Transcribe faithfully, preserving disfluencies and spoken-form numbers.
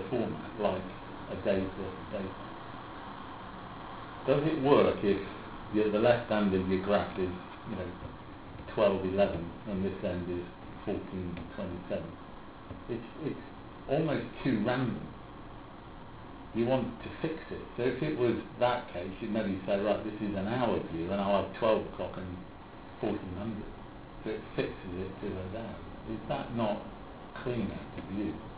format, like a day's worth of data. Does it work if the, the left end of your graph is, you know, twelve, eleven, and this end is fourteen, twenty-seven? It's, it's almost too random. You want to fix it. So if it was that case, you'd maybe say, right, this is an hour view, and I'll have twelve o'clock and fourteen hundred. So it fixes it to those hours. Is that not cleaner to view?